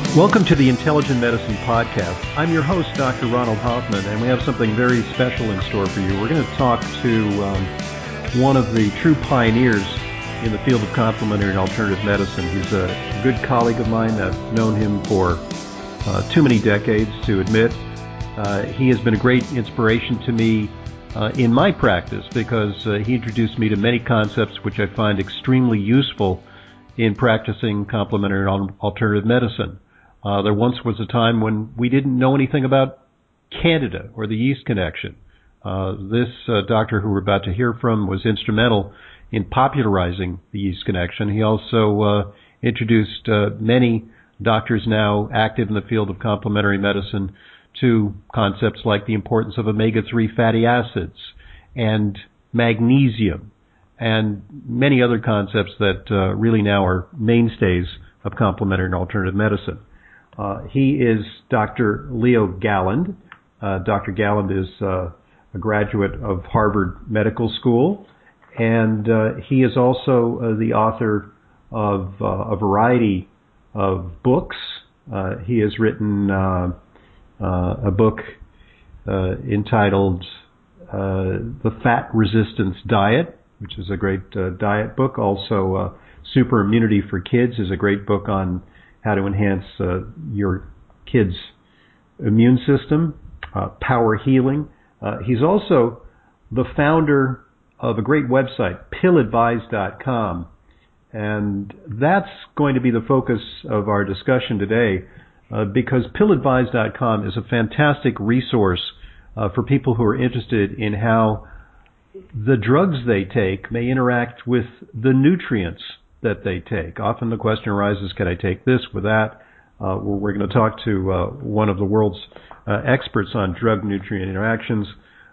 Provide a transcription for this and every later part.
Welcome to the Intelligent Medicine Podcast. I'm your host, Dr. Ronald Hoffman, and we have something very special in store for you. We're going to talk to one of the true pioneers in the field of complementary and alternative medicine. He's a good colleague of mine. I've known him for too many decades to admit. He has been a great inspiration to me in my practice because he introduced me to many concepts which I find extremely useful in practicing complementary and alternative medicine. There once was a time when we didn't know anything about Candida or the yeast connection. This doctor who we're about to hear from was instrumental in popularizing the yeast connection. He also introduced many doctors now active in the field of complementary medicine to concepts like the importance of omega-3 fatty acids and magnesium and many other concepts that really now are mainstays of complementary and alternative medicine. He is Dr. Leo Galland. Dr. Galland is a graduate of Harvard Medical School, and he is also the author of a variety of books. He has written a book entitled The Fat Resistance Diet, which is a great diet book. Also, Super Immunity for Kids is a great book on how to enhance your kids' immune system, power healing. He's also the founder of a great website, pilladvise.com, and that's going to be the focus of our discussion today because pilladvise.com is a fantastic resource for people who are interested in how the drugs they take may interact with the nutrients that they take. Often the question arises, can I take this with that? We're going to talk to one of the world's experts on drug-nutrient interactions.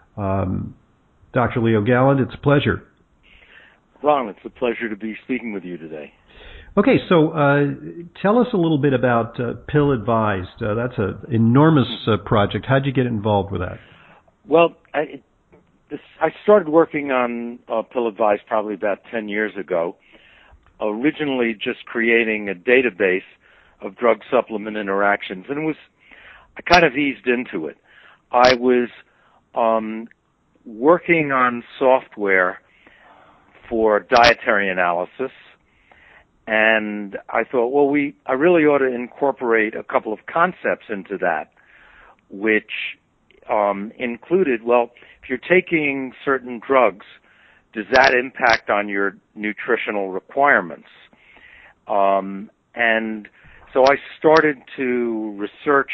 Dr. Leo Galland, it's a pleasure. Ron, it's a pleasure to be speaking with you today. Okay, so tell us a little bit about Pill Advised. That's an enormous project. How'd you get involved with that? Well, I started working on Pill Advised probably about 10 years ago, originally just creating a database of drug supplement interactions, and I kind of eased into it. I was working on software for dietary analysis, and I thought, well, I really ought to incorporate a couple of concepts into that, which included, well, if you're taking certain drugs, does that impact on your nutritional requirements? And so I started to research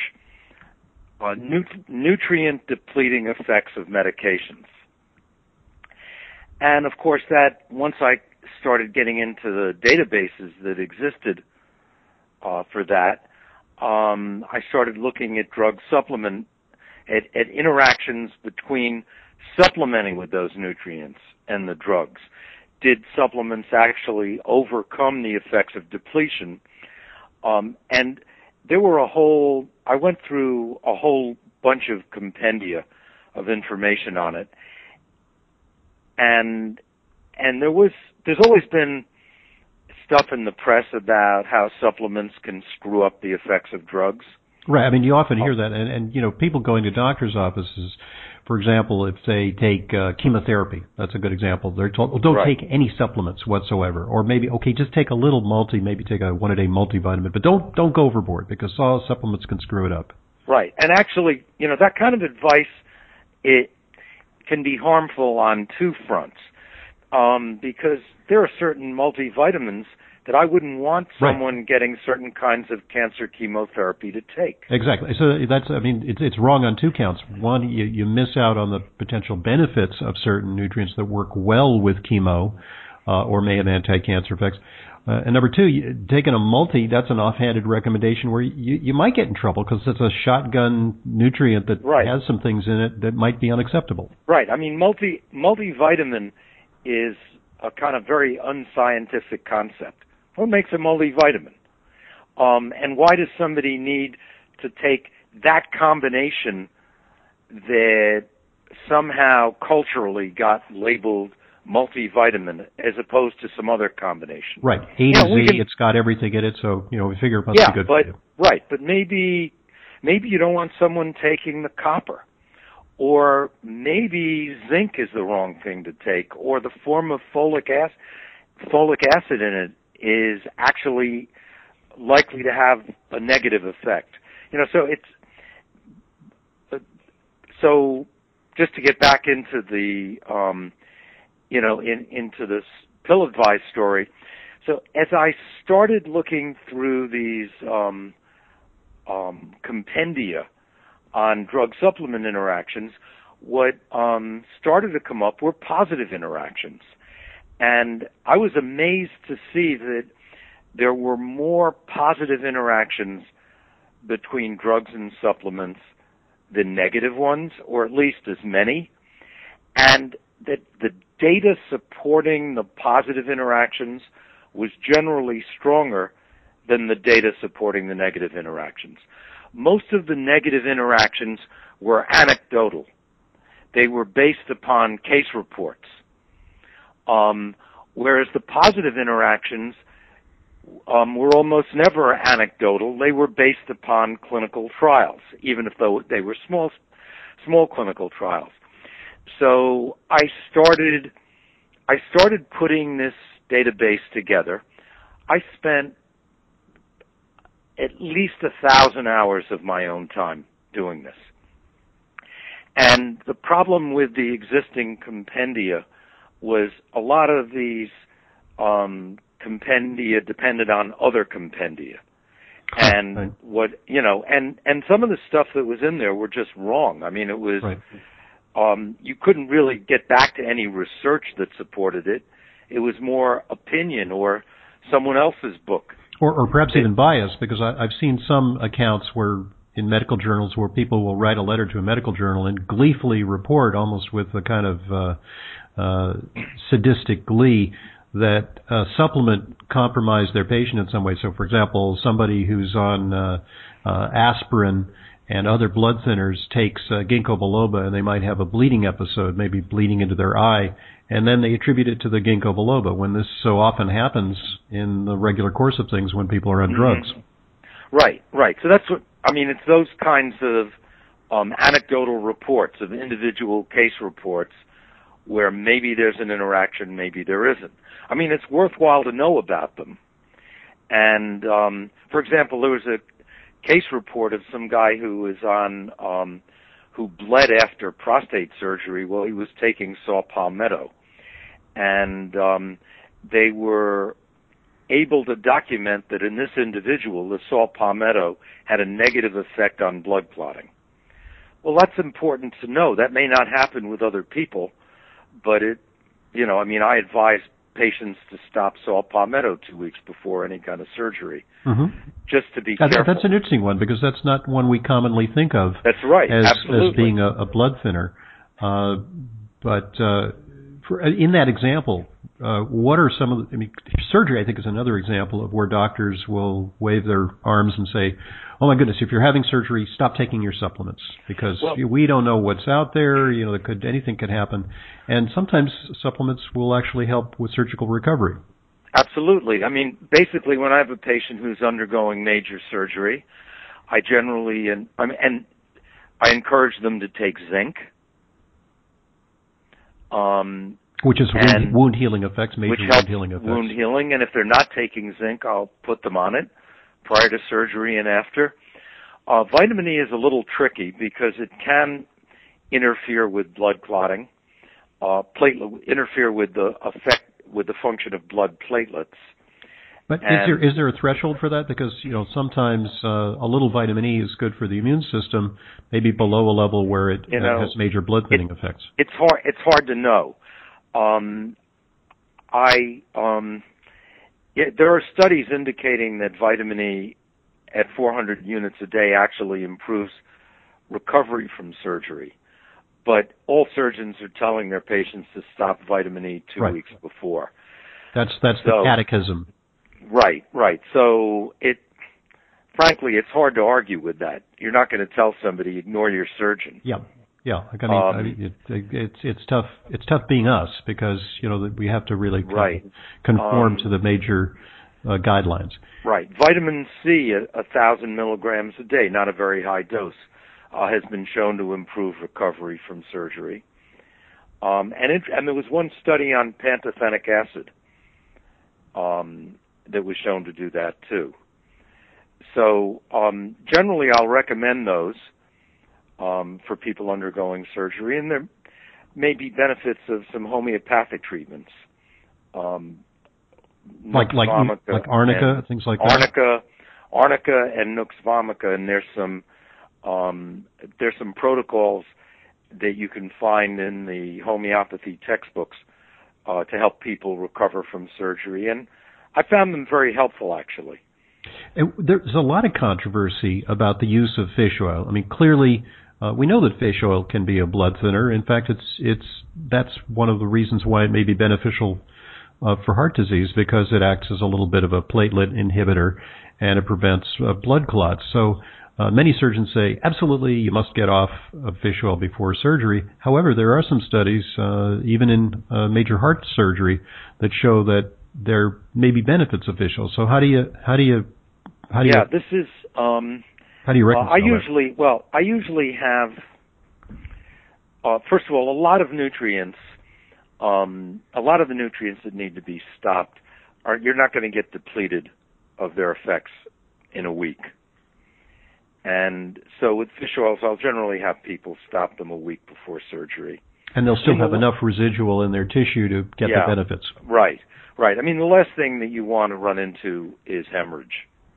nutrient-depleting effects of medications. And, of course, that once I started getting into the databases that existed for that, I started looking at drug supplement, at interactions between supplementing with those nutrients and the drugs. Did supplements actually overcome the effects of depletion? And there were I went through a whole bunch of compendia of information on it. And there's always been stuff in the press about how supplements can screw up the effects of drugs. Right. I mean, you often hear that, and you know, people going to doctors' offices, for example, if they take chemotherapy, that's a good example. They're told, well, don't take any supplements whatsoever, or maybe, okay, just take a little maybe take a one-a-day multivitamin, but don't go overboard because all supplements can screw it up. Right. And actually, you know, that kind of advice, it can be harmful on two fronts, because there are certain multivitamins that I wouldn't want someone getting certain kinds of cancer chemotherapy to take. Exactly. So it's wrong on two counts. One, you miss out on the potential benefits of certain nutrients that work well with chemo, or may have anti-cancer effects. And number two, taking a multi, that's an offhanded recommendation where you might get in trouble because it's a shotgun nutrient that has some things in it that might be unacceptable. Right. I mean, multivitamin is a kind of very unscientific concept. What makes a multivitamin? And why does somebody need to take that combination that somehow culturally got labeled multivitamin as opposed to some other combination. Right. A to Z, it's got everything in it, so, we figure it must be good for you. Right, but maybe you don't want someone taking the copper. Or maybe zinc is the wrong thing to take, or the form of folic acid in it is actually likely to have a negative effect. So just to get back into the into this pill advice story. So as I started looking through these compendia on drug supplement interactions, what started to come up were positive interactions. And I was amazed to see that there were more positive interactions between drugs and supplements than negative ones, or at least as many, and that the data supporting the positive interactions was generally stronger than the data supporting the negative interactions. Most of the negative interactions were anecdotal. They were based upon case reports. Whereas the positive interactions were almost never anecdotal. They were based upon clinical trials, even if they were small clinical trials. So I started putting this database together. I spent at least 1,000 hours of my own time doing this. And the problem with the existing compendia was a lot of these compendia depended on other compendia. And and some of the stuff that was in there were just wrong. I mean, it was, you couldn't really get back to any research that supported it. It was more opinion or someone else's book. Or perhaps even bias, because I've seen some accounts where in medical journals where people will write a letter to a medical journal and gleefully report, almost with a kind of sadistic glee, that a supplement compromised their patient in some way. So, for example, somebody who's on aspirin and other blood thinners takes ginkgo biloba, and they might have a bleeding episode, maybe bleeding into their eye, and then they attribute it to the ginkgo biloba, when this so often happens in the regular course of things when people are on drugs. Right. So that's what, it's those kinds of anecdotal reports, of individual case reports, where maybe there's an interaction, maybe there isn't. It's worthwhile to know about them. And, for example, there was a case report of some guy who was on, who bled after prostate surgery while he was taking saw palmetto. And they were able to document that in this individual, the saw palmetto had a negative effect on blood clotting. Well, that's important to know. That may not happen with other people, but I advise patients to stop saw palmetto 2 weeks before any kind of surgery, just to be careful. That's an interesting one, because that's not one we commonly think of. That's right, as being a blood thinner. But in that example, what are some of the, surgery, I think, is another example of where doctors will wave their arms and say, oh my goodness, if you're having surgery, stop taking your supplements, because we don't know what's out there, anything could happen. And sometimes supplements will actually help with surgical recovery. Absolutely. Basically, when I have a patient who's undergoing major surgery, I generally, I encourage them to take zinc. Which is wound healing effects, major wound healing effects. Wound healing, and if they're not taking zinc, I'll put them on it prior to surgery and after. Vitamin E is a little tricky because it can interfere with blood clotting, interfere with the function of blood platelets. But is there a threshold for that? Because sometimes a little vitamin E is good for the immune system, maybe below a level where it has major blood thinning effects. It's hard to know. There are studies indicating that vitamin E at 400 units a day actually improves recovery from surgery. But all surgeons are telling their patients to stop vitamin E 2 weeks before. That's the catechism. Right. So frankly, it's hard to argue with that. You're not going to tell somebody, ignore your surgeon. Yeah. Yeah, it's tough. It's tough being us because that we have to really conform to the major guidelines. Right. Vitamin C, 1,000 milligrams a day, not a very high dose, has been shown to improve recovery from surgery. And there was one study on pantothenic acid that was shown to do that too. So generally, I'll recommend those for people undergoing surgery, and there may be benefits of some homeopathic treatments, like arnica, things like that. Arnica and Nux vomica, and there's some protocols that you can find in the homeopathy textbooks to help people recover from surgery, and I found them very helpful, actually. There's a lot of controversy about the use of fish oil. I mean, clearly, we know that fish oil can be a blood thinner. In fact, that's one of the reasons why it may be beneficial for heart disease, because it acts as a little bit of a platelet inhibitor and it prevents blood clots. So many surgeons say, absolutely, you must get off of fish oil before surgery. However, there are some studies, even in major heart surgery, that show that there may be benefits of fish oil. So how do you this is how do you reconcile I usually have first of all, a lot of the nutrients that need to be stopped you're not going to get depleted of their effects in a week. And so with fish oils, I'll generally have people stop them a week before surgery. And they'll still have enough residual in their tissue to get the benefits. Right. I mean, the last thing that you want to run into is hemorrhage.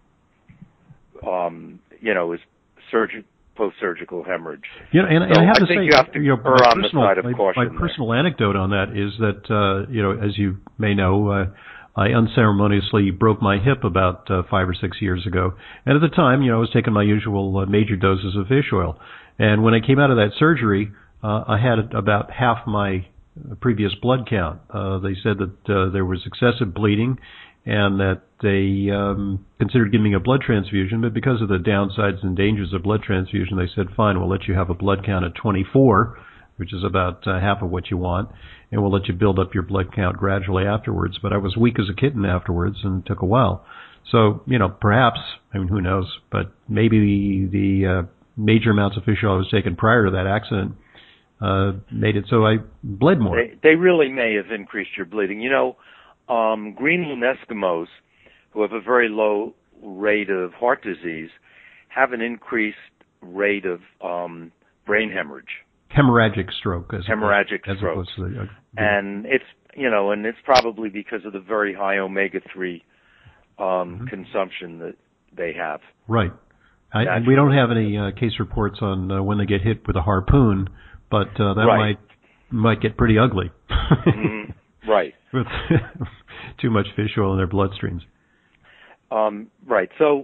Is post-surgical hemorrhage. And I have to say, you have to err on the side of caution. My personal anecdote on that is that, as you may know, I unceremoniously broke my hip about 5 or 6 years ago. And at the time, I was taking my usual major doses of fish oil. And when I came out of that surgery, I had about half my previous blood count. They said that there was excessive bleeding and that they considered giving me a blood transfusion, but because of the downsides and dangers of blood transfusion, they said, fine, we'll let you have a blood count at 24, which is about half of what you want, and we'll let you build up your blood count gradually afterwards. But I was weak as a kitten afterwards, and it took a while. So, perhaps, who knows, but maybe the major amounts of fish oil I was taking prior to that accident made it so I bled more. They really may have increased your bleeding. Greenland Eskimos, who have a very low rate of heart disease, have an increased rate of brain hemorrhage. Hemorrhagic stroke. Stroke. And it's probably because of the very high omega-3 consumption that they have. Right. We don't have any case reports on when they get hit with a harpoon, but that might get pretty ugly. Right. With too much fish oil in their bloodstreams. Right. So,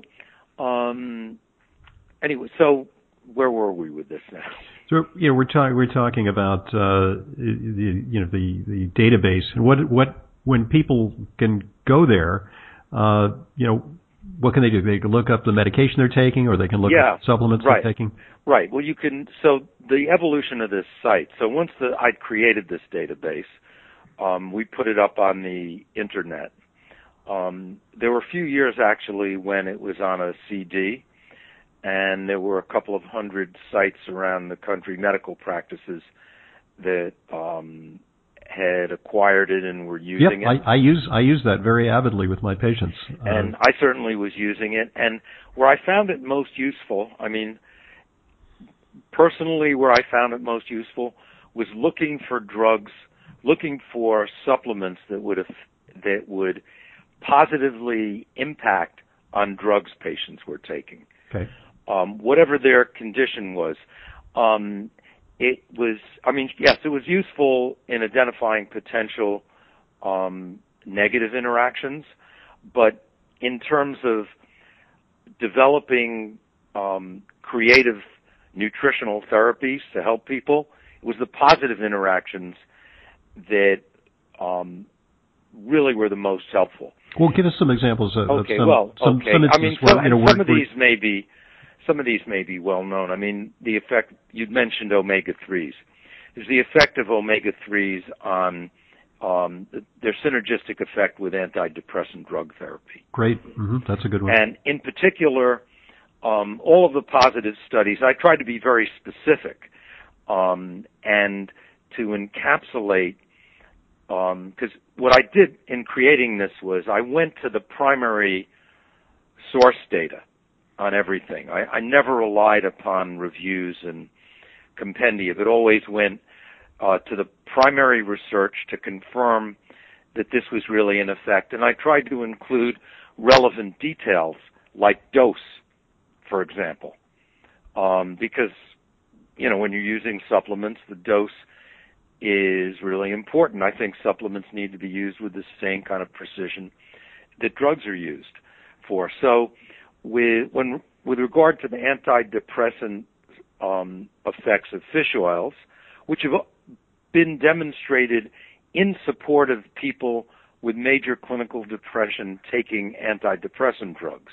anyway, so where were we with this now? So we're talking about the database and what when people can go there, what can they do? They can look up the medication they're taking, or they can look up supplements they're taking. Right. Well, you can. So the evolution of this site. So once I'd created this database, we put it up on the internet. There were a few years actually when it was on a CD, and there were a couple of hundred sites around the country, medical practices that had acquired it and were using it. I use that very avidly with my patients. And I certainly was using it. And where I found it most useful, personally where I found it most useful was looking for drugs, looking for supplements that would positively impact on drugs patients were taking. Okay. Whatever their condition was. It was useful in identifying potential negative interactions, but in terms of developing creative nutritional therapies to help people, it was the positive interactions that really were the most helpful. Well, give us some examples of some instances some of these may be some of these may be well known. I mean, the effect, you'd mentioned omega-3s. There's the effect of omega-3s on their synergistic effect with antidepressant drug therapy. Great. Mm-hmm. That's a good one. And in particular, all of the positive studies, I tried to be very specific and to encapsulate, because what I did in creating this was I went to the primary source data on everything. I never relied upon reviews and compendia, but always went to the primary research to confirm that this was really in effect. And I tried to include relevant details like dose, for example, because, when you're using supplements, the dose is really important. I think supplements need to be used with the same kind of precision that drugs are used for. So with regard to the antidepressant effects of fish oils, which have been demonstrated in support of people with major clinical depression taking antidepressant drugs,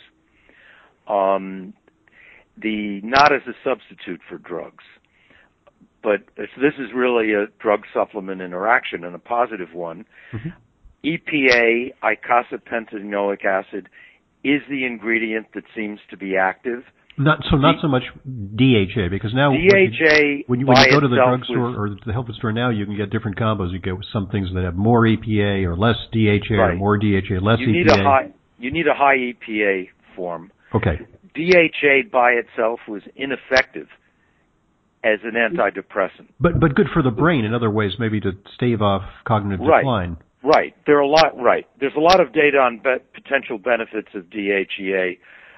not as a substitute for drugs. But this is really a drug supplement interaction, and a positive one. Mm-hmm. EPA, eicosapentaenoic acid, is the ingredient that seems to be active. Not so much DHA, because now DHA when you go to the drugstore or the health food store now, you can get different combos. You get some things that have more EPA or less DHA, right, or more DHA, less EPA. You need a high EPA form. Okay. DHA by itself was ineffective as an antidepressant. But good for the brain in other ways, maybe to stave off cognitive decline. Right. There's a lot of data on potential benefits of DHA,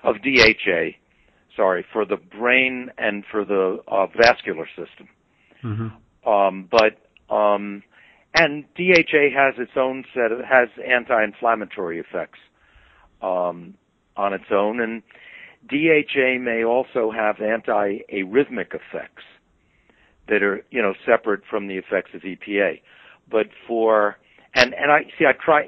for the brain and for the vascular system. Mm-hmm. And DHA has its own has anti-inflammatory effects on its own, and DHA may also have anti-arrhythmic effects that are, separate from the effects of EPA. But I try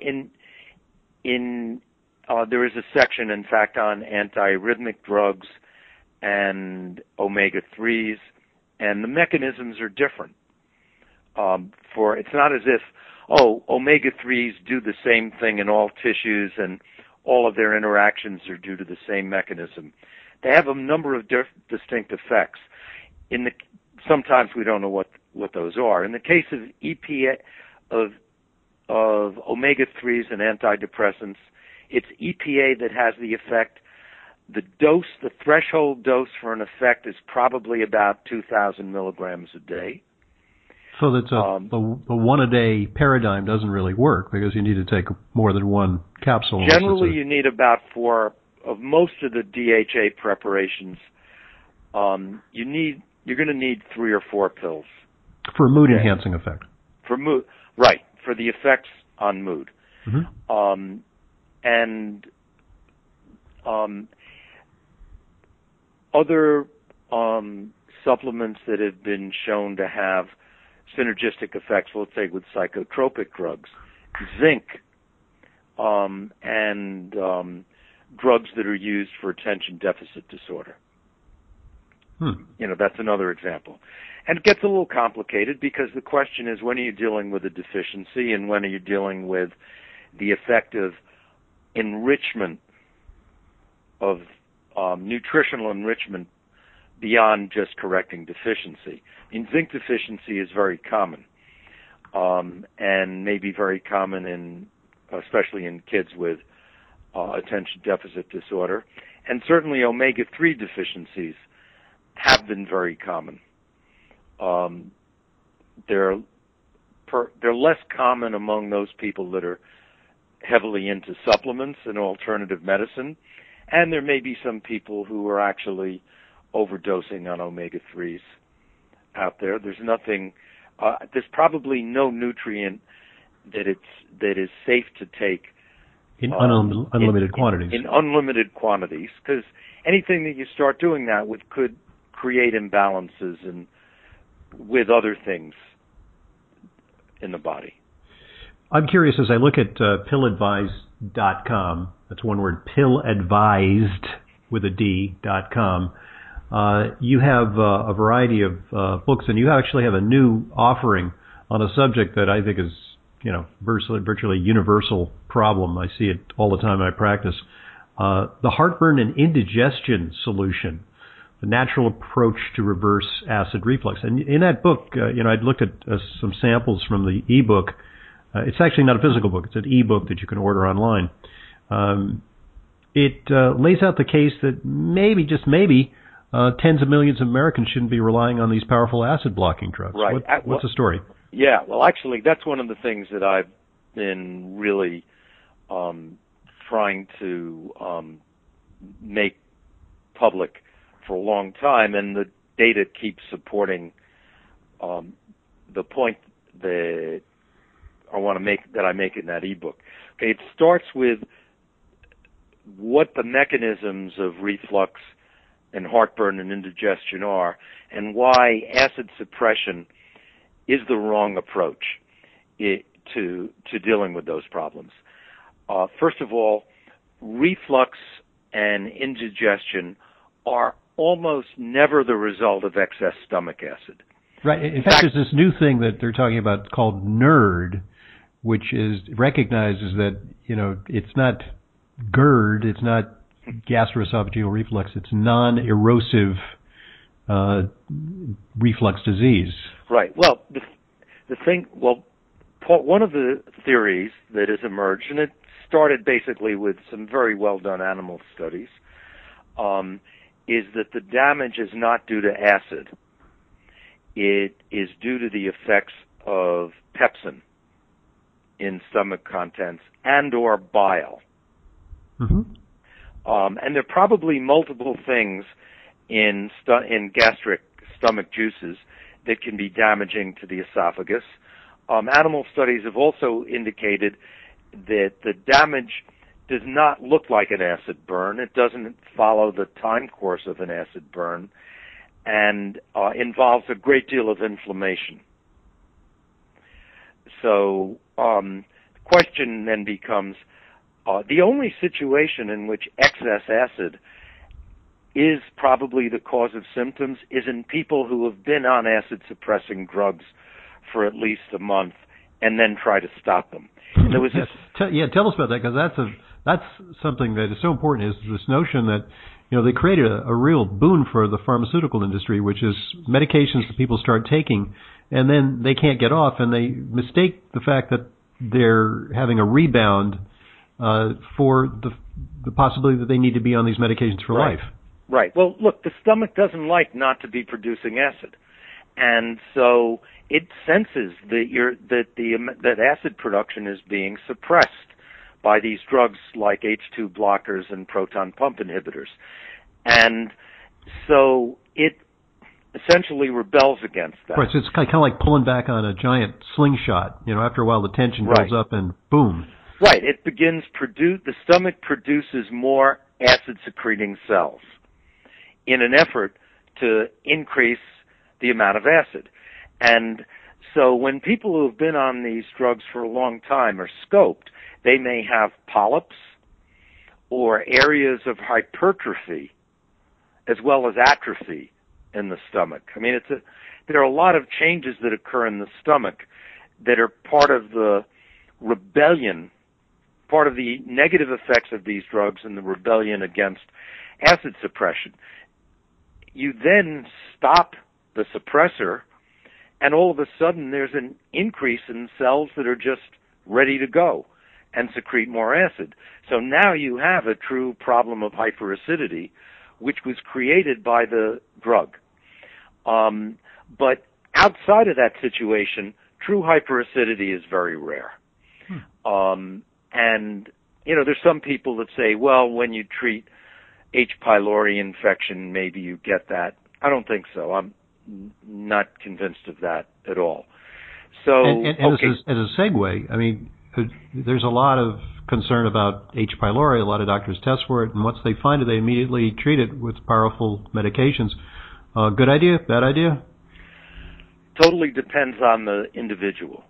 there is a section, in fact, on anti-arrhythmic drugs and omega-3s, and the mechanisms are different. It's not as if, omega-3s do the same thing in all tissues and all of their interactions are due to the same mechanism. They have a number of distinct effects. Sometimes we don't know what those are. In the case of EPA, of omega-3s and antidepressants, it's EPA that has the effect. The threshold dose for an effect is probably about 2,000 milligrams a day. So that's the one-a-day paradigm doesn't really work because you need to take more than one capsule. Generally, you need about 4 of most of the DHA preparations. You're going to need 3 or 4 pills for a mood-enhancing effect. For mood, right? For the effects on mood, mm-hmm. Other supplements that have been shown to have synergistic effects, let's say with psychotropic drugs, zinc, and drugs that are used for attention deficit disorder. That's another example. And it gets a little complicated because the question is, when are you dealing with a deficiency and when are you dealing with the effect of enrichment, of nutritional enrichment beyond just correcting deficiency. Zinc deficiency is very common, and may be very common especially in kids with attention deficit disorder. And certainly omega-3 deficiencies have been very common. They're less common among those people that are heavily into supplements and alternative medicine, and there may be some people who are actually overdosing on omega-3s out there. There's probably no nutrient that is safe to take in unlimited quantities. In unlimited quantities, because anything that you start doing that with could create imbalances and with other things in the body. I'm curious, as I look at pilladvised.com, that's one word, pilladvised with a D.com, You have a variety of books, and you actually have a new offering on a subject that I think is, virtually universal problem. I see it all the time in my practice. The heartburn and indigestion solution, the natural approach to reverse acid reflux. And in that book, I'd looked at some samples from the ebook. It's actually not a physical book. It's an ebook that you can order online. It lays out the case that maybe, just maybe, tens of millions of Americans shouldn't be relying on these powerful acid-blocking drugs. Right. What's the story? Yeah, well, actually, that's one of the things that I've been really trying to make public for a long time, and the data keeps supporting the point that I make in that ebook. Okay, it starts with what the mechanisms of reflux and heartburn and indigestion are, and why acid suppression is the wrong approach to dealing with those problems. First of all, reflux and indigestion are almost never the result of excess stomach acid. Right. In fact, there's this new thing that they're talking about called NERD, which recognizes that, it's not GERD, it's not gastroesophageal reflux, it's non-erosive reflux disease. Right. Well, one of the theories that has emerged, and it started basically with some very well-done animal studies, is that the damage is not due to acid. It is due to the effects of pepsin in stomach contents and or bile. Mm-hmm. And there are probably multiple things in gastric stomach juices that can be damaging to the esophagus. Animal studies have also indicated that the damage does not look like an acid burn. It doesn't follow the time course of an acid burn, and involves a great deal of inflammation. So the question then becomes, the only situation in which excess acid is probably the cause of symptoms is in people who have been on acid-suppressing drugs for at least a month and then try to stop them. And there was this, tell us about that, because that's something that is so important, is this notion that they created a real boon for the pharmaceutical industry, which is medications that people start taking and then they can't get off, and they mistake the fact that they're having a rebound for the possibility that they need to be on these medications for life. Right. Well, look, the stomach doesn't like not to be producing acid, and so it senses that acid production is being suppressed by these drugs like H2 blockers and proton pump inhibitors, and so it essentially rebels against that. Right. So it's kind of like pulling back on a giant slingshot. After a while, the tension builds up, and boom. Right. It begins the stomach produces more acid-secreting cells in an effort to increase the amount of acid. And so when people who have been on these drugs for a long time are scoped, they may have polyps or areas of hypertrophy as well as atrophy in the stomach. I mean, there are a lot of changes that occur in the stomach that are part of the rebellion, part of the negative effects of these drugs and the rebellion against acid suppression. You then stop the suppressor, and all of a sudden there's an increase in cells that are just ready to go and secrete more acid. So now you have a true problem of hyperacidity, which was created by the drug. But outside of that situation, true hyperacidity is very rare. And, there's some people that say, well, when you treat H. pylori infection, maybe you get that. I don't think so. I'm not convinced of that at all. So, as a segue, I mean, there's a lot of concern about H. pylori. A lot of doctors test for it, and once they find it, they immediately treat it with powerful medications. Good idea? Bad idea? Totally depends on the individual.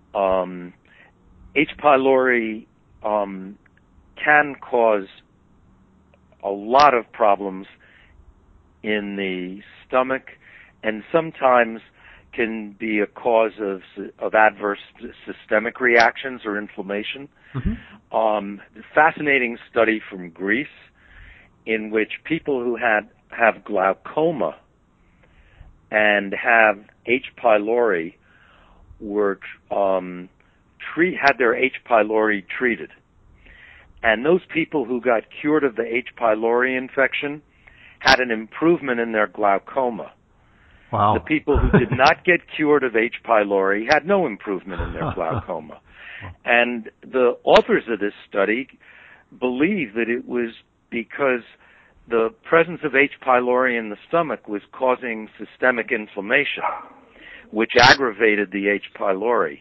H. pylori can cause a lot of problems in the stomach, and sometimes can be a cause of adverse systemic reactions or inflammation. Fascinating study from Greece in which people who have glaucoma and have H. pylori were had their H. pylori treated. And those people who got cured of the H. pylori infection had an improvement in their glaucoma. Wow. The people who did not get cured of H. pylori had no improvement in their glaucoma. And the authors of this study believe that it was because the presence of H. pylori in the stomach was causing systemic inflammation, which aggravated the H. pylori.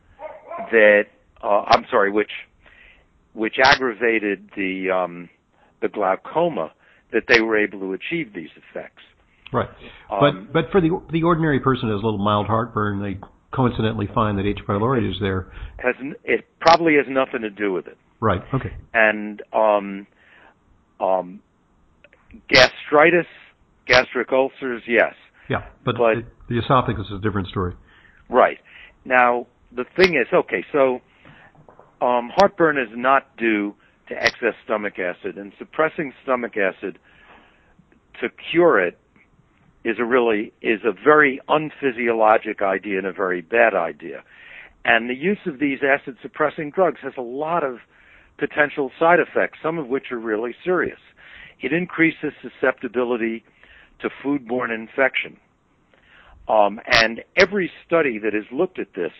Which aggravated the glaucoma, that they were able to achieve these effects. Right. But for the ordinary person who has a little mild heartburn, they coincidentally find that H. pylori is there. It probably has nothing to do with it. Right. Okay. And gastritis, gastric ulcers, yes. Yeah, but the esophagus is a different story. Right. Now, the thing is, okay, so heartburn is not due to excess stomach acid, and suppressing stomach acid to cure it is a very unphysiologic idea and a very bad idea. And the use of these acid-suppressing drugs has a lot of potential side effects, some of which are really serious. It increases susceptibility to foodborne infection. And every study that has looked at this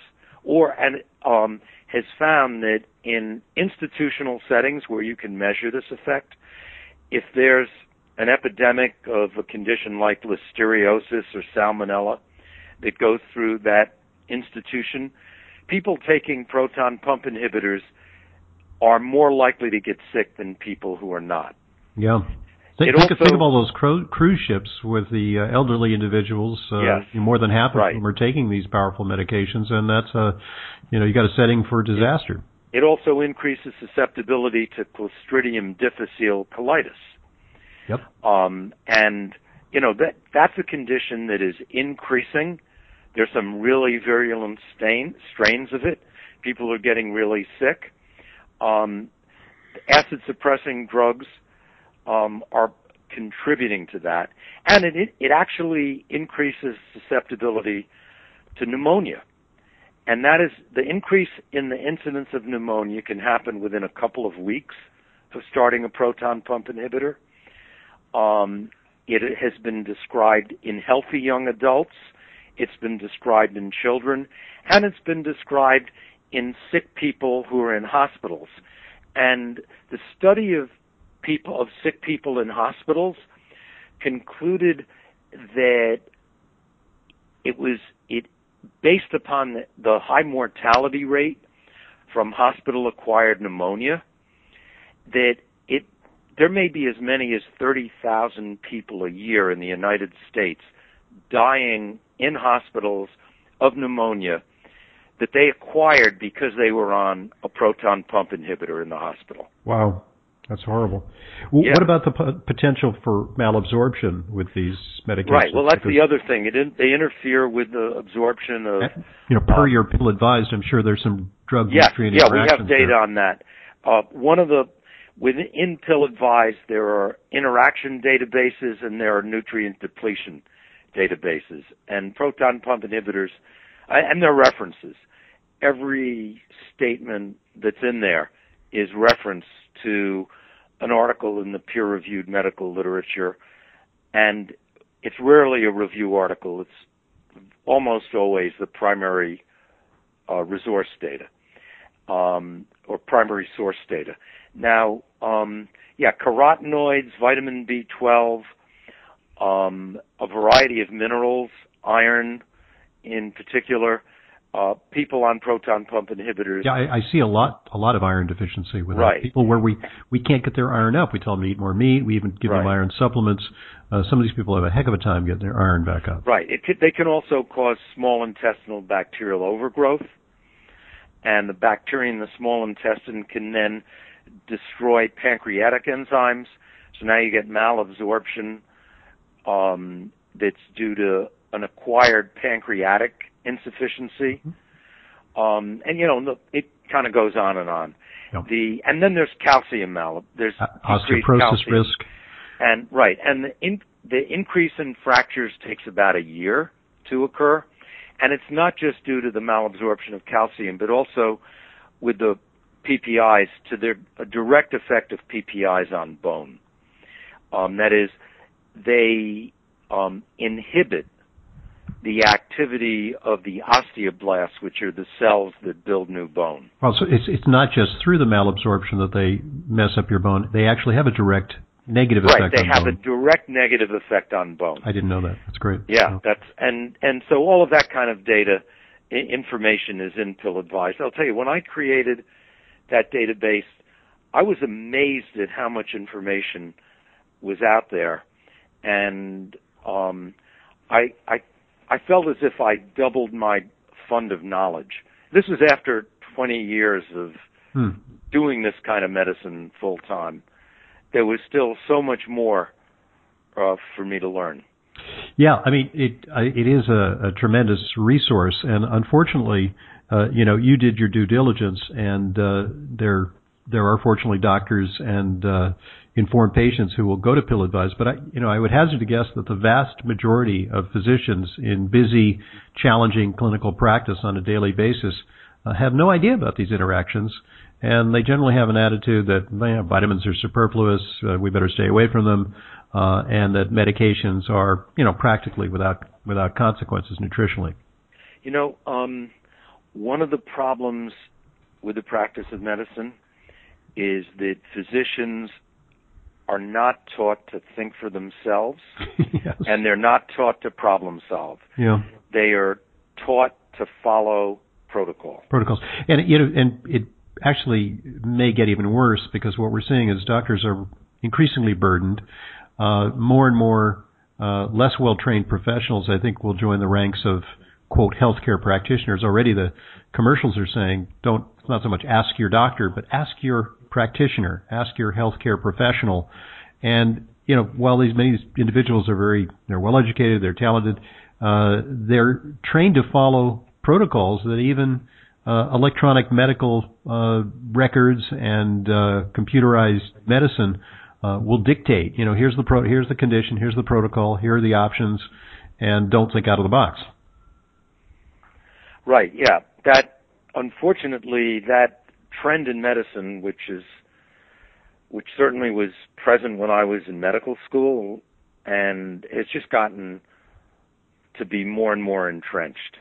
has found that in institutional settings where you can measure this effect, if there's an epidemic of a condition like listeriosis or salmonella that goes through that institution, people taking proton pump inhibitors are more likely to get sick than people who are not. Yeah. Think of all those cruise ships with the elderly individuals. Yes. More than half of Right. them are taking these powerful medications, and that's you got a setting for disaster. It also increases susceptibility to Clostridium difficile colitis. Yep. And that's a condition that is increasing. There's some really virulent strains of it. People are getting really sick. Acid-suppressing drugs are contributing to that, and it actually increases susceptibility to pneumonia. And that is, the increase in the incidence of pneumonia can happen within a couple of weeks of starting a proton pump inhibitor. It has been described in healthy young adults, it's been described in children, and it's been described in sick people who are in hospitals. And the study of sick people in hospitals concluded that it based upon the high mortality rate from hospital-acquired pneumonia, that there may be as many as 30,000 people a year in the United States dying in hospitals of pneumonia that they acquired because they were on a proton pump inhibitor in the hospital. Wow. That's horrible. Well, yeah. What about the potential for malabsorption with these medications? Right. Well, that's the other thing. They interfere with the absorption of... per your pill advised, I'm sure there's some drug-nutrient interactions. Yeah, we have data on that. Within pill advised, there are interaction databases and there are nutrient depletion databases. And proton pump inhibitors, and their references. Every statement that's in there is reference to an article in the peer-reviewed medical literature, and it's rarely a review article. It's almost always the primary resource data, or primary source data. Now, carotenoids, vitamin B12, a variety of minerals, iron in particular, people on proton pump inhibitors. Yeah, I see a lot of iron deficiency with right. people where we can't get their iron up. We tell them to eat more meat. We even give them iron supplements. Some of these people have a heck of a time getting their iron back up. Right. They can also cause small intestinal bacterial overgrowth, and the bacteria in the small intestine can then destroy pancreatic enzymes. So now you get malabsorption that's due to an acquired pancreatic insufficiency. And it kind of goes on and on. Yep. And then there's calcium there's osteoporosis calcium. risk. And the increase in fractures takes about a year to occur, and it's not just due to the malabsorption of calcium, but also with the PPIs, to a direct effect of PPIs on bone. That is, they inhibit the activity of the osteoblasts, which are the cells that build new bone. Well, so it's not just through the malabsorption that they mess up your bone. They actually have a direct negative effect on bone. Right, they have a direct negative effect on bone. I didn't know that. That's great. Yeah, and so all of that kind of data, information is in Pill Advice. I'll tell you, when I created that database, I was amazed at how much information was out there, and I felt as if I doubled my fund of knowledge. This was after 20 years of doing this kind of medicine full time. There was still so much more for me to learn. Yeah, I mean, it is a tremendous resource, and unfortunately, you did your due diligence, and there are fortunately doctors and informed patients who will go to Pill Advice. But I would hazard to guess that the vast majority of physicians in busy, challenging clinical practice on a daily basis have no idea about these interactions, and they generally have an attitude that vitamins are superfluous, we better stay away from them, and that medications are, practically without consequences nutritionally. One of the problems with the practice of medicine is that physicians are not taught to think for themselves, yes. And they're not taught to problem solve. Yeah. They are taught to follow protocols. And it actually may get even worse, because what we're seeing is doctors are increasingly burdened. More and more less well-trained professionals, I think, will join the ranks of, quote, healthcare practitioners. Already the commercials are saying, it's not so much ask your doctor, but ask your practitioner, ask your healthcare professional. And, while many individuals they're well-educated, they're talented, they're trained to follow protocols that even electronic medical records and computerized medicine will dictate. Here's the condition, here's the protocol, here are the options, and don't think out of the box. Right. Yeah. Unfortunately, that trend in medicine, which certainly was present when I was in medical school, and it's just gotten to be more and more entrenched.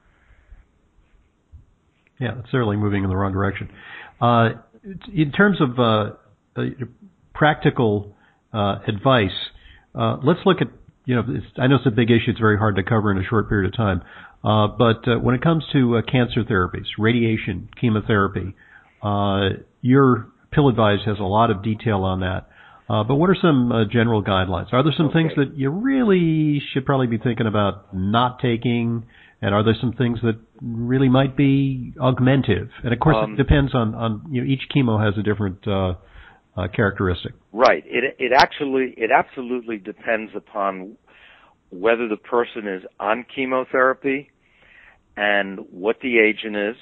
Yeah, it's certainly moving in the wrong direction. In terms of practical advice, let's look at, I know it's a big issue, it's very hard to cover in a short period of time, but when it comes to cancer therapies, radiation, chemotherapy, your Pill Advice has a lot of detail on that. But what are some general guidelines? Are there some things that you really should probably be thinking about not taking? And are there some things that really might be augmentative? And of course, it depends on each chemo has a different characteristic. Right. It absolutely depends upon whether the person is on chemotherapy and what the agent is.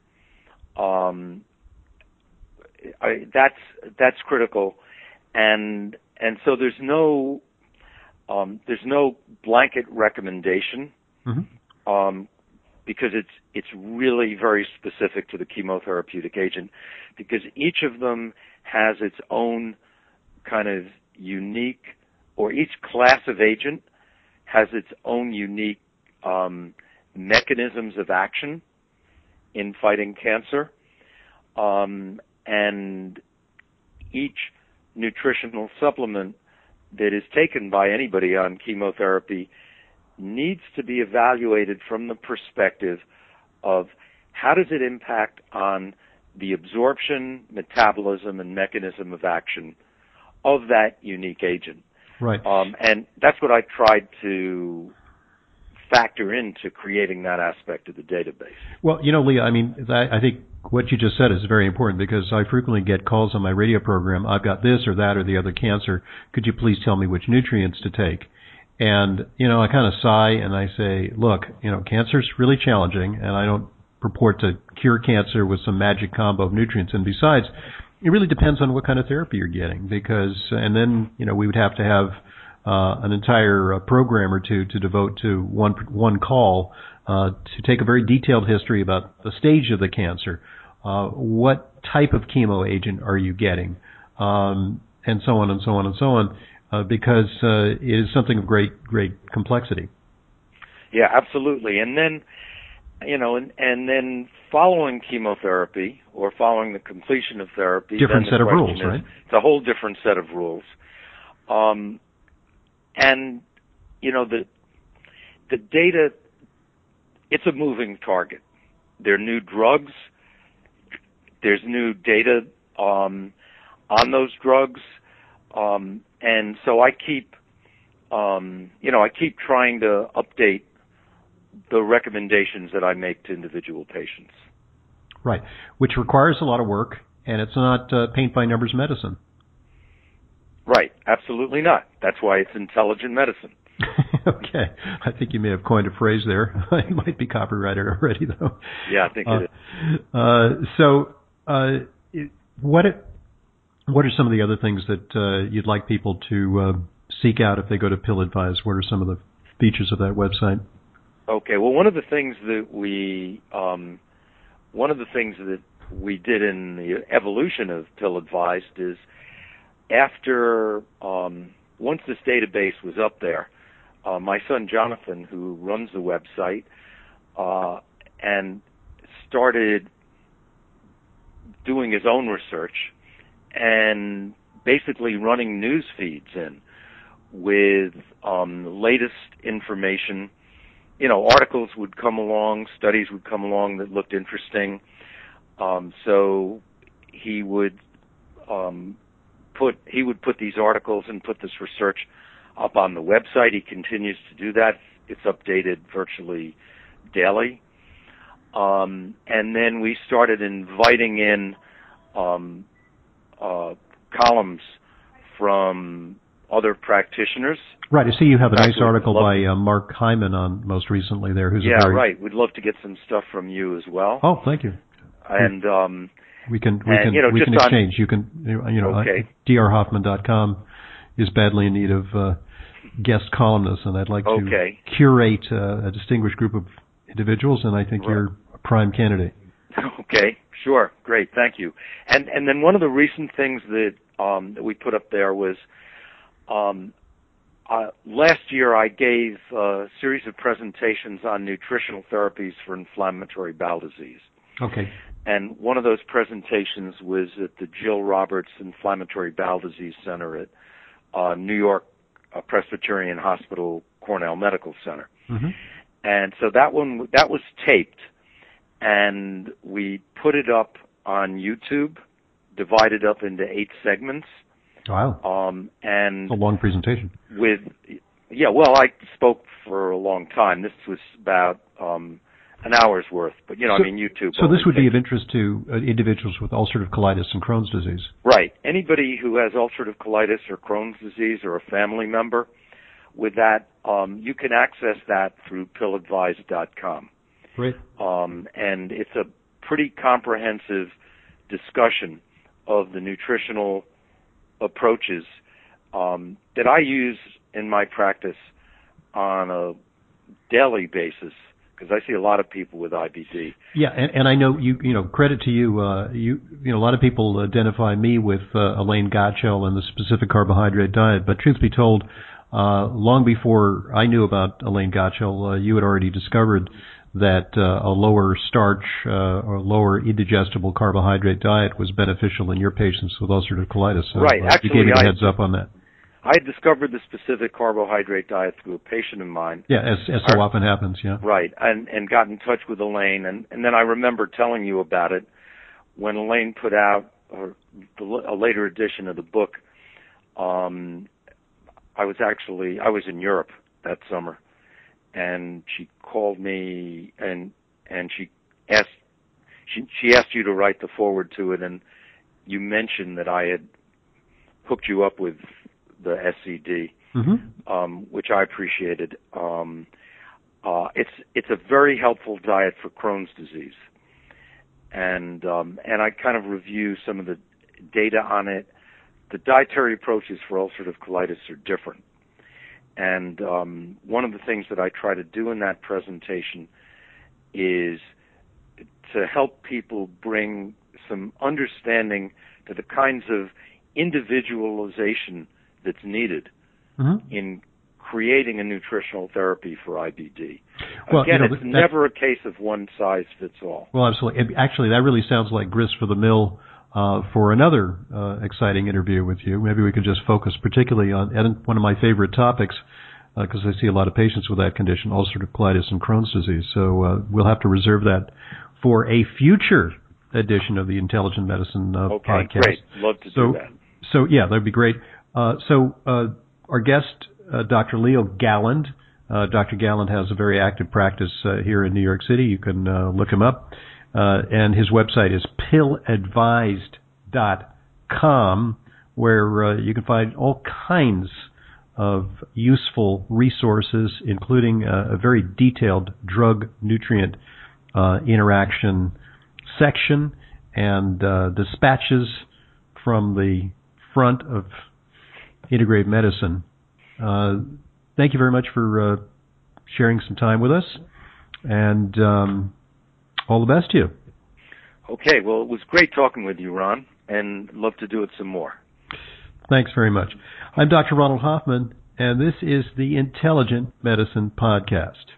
That's critical, and so there's no blanket recommendation. Mm-hmm. Because it's really very specific to the chemotherapeutic agent, because each of them has its own kind of unique, or each class of agent has its own unique mechanisms of action in fighting cancer, and each nutritional supplement that is taken by anybody on chemotherapy needs to be evaluated from the perspective of how does it impact on the absorption, metabolism, and mechanism of action of that unique agent. Right. And that's what I tried to factor into creating that aspect of the database. Well, Lee, I think what you just said is very important, because I frequently get calls on my radio program, I've got this or that or the other cancer, could you please tell me which nutrients to take? And, I kind of sigh and I say, look, cancer's really challenging, and I don't purport to cure cancer with some magic combo of nutrients. And besides, it really depends on what kind of therapy you're getting, and then, we would have to have an entire program or two to devote to one call to take a very detailed history about the stage of the cancer, what type of chemo agent are you getting, and so on and so on and so on. Because it is something of great complexity. Yeah, absolutely. And then, and then following chemotherapy or following the completion of therapy, different set of rules, right? It's a whole different set of rules. And the data, it's a moving target. There are new drugs. There's new data on those drugs. And so I keep trying to update the recommendations that I make to individual patients. Right, which requires a lot of work, and it's not paint by numbers medicine. Right, absolutely not. That's why it's intelligent medicine. Okay, I think you may have coined a phrase there. It might be copyrighted already, though. Yeah, I think it is. What are some of the other things that you'd like people to seek out if they go to Pill Advice? What are some of the features of that website? Okay. Well, one of the things that we did in the evolution of Pill Advised is after once this database was up there, my son Jonathan, who runs the website, and started doing his own research and basically running news feeds in with the latest information. Articles would come along, studies would come along that looked interesting. So he would put these articles and put this research up on the website. He continues to do that. It's updated virtually daily. And then we started inviting in columns from other practitioners. Right. I see you have a nice article by Mark Hyman on most recently there. Right. We'd love to get some stuff from you as well. Oh, thank you. And we can exchange. You can okay. drhoffman.com is badly in need of guest columnists, and I'd like to curate a distinguished group of individuals, and I think you're a prime candidate. Okay, sure, great, thank you. And then one of the recent things that we put up there was last year I gave a series of presentations on nutritional therapies for inflammatory bowel disease. Okay. And one of those presentations was at the Jill Roberts Inflammatory Bowel Disease Center at New York Presbyterian Hospital Cornell Medical Center. Mm-hmm. And so that was taped, and we put it up on YouTube, divided up into 8 segments. Wow. And a long presentation. I spoke for a long time. This was about an hour's worth, but YouTube. So this would be of interest to individuals with ulcerative colitis and Crohn's disease. Right. Anybody who has ulcerative colitis or Crohn's disease or a family member with that, you can access that through pilladvised.com. Great. And it's a pretty comprehensive discussion of the nutritional approaches that I use in my practice on a daily basis, because I see a lot of people with IBD. Yeah, and I know credit to you. A lot of people identify me with Elaine Gottschall and the specific carbohydrate diet. But truth be told, long before I knew about Elaine Gottschall, you had already discovered that a lower starch or lower indigestible carbohydrate diet was beneficial in your patients with ulcerative colitis. So, right. Actually, you gave me a heads up on that. I discovered the specific carbohydrate diet through a patient of mine. Yeah, as so often happens, yeah. Right, and got in touch with Elaine, and then I remember telling you about it when Elaine put out a later edition of the book. I was in Europe that summer, and she called me and she asked you to write the foreword to it, and you mentioned that I had hooked you up with the SCD. which I appreciated. It's a very helpful diet for Crohn's disease, and I kind of review some of the data on it. The dietary approaches for ulcerative colitis are different, and one of the things that I try to do in that presentation is to help people bring some understanding to the kinds of individualization that's needed in creating a nutritional therapy for IBD. Well, again, it's never a case of one size fits all. Well, absolutely. Actually, that really sounds like grist for the mill for another exciting interview with you. Maybe we could just focus particularly on one of my favorite topics, because I see a lot of patients with that condition, ulcerative colitis and Crohn's disease. So we'll have to reserve that for a future edition of the Intelligent Medicine podcast. Okay, great. Love to do that. So, yeah, that'd be great. Our guest, Dr. Leo Galland. Dr. Galland has a very active practice here in New York City. You can look him up. And his website is pilladvised.com, where you can find all kinds of useful resources, including a very detailed drug-nutrient interaction section and dispatches from the front of integrative medicine. Thank you very much for sharing some time with us, and all the best to you. Okay, well, it was great talking with you, Ron, and love to do it some more. Thanks very much. I'm Dr. Ronald Hoffman, and this is the Intelligent Medicine Podcast.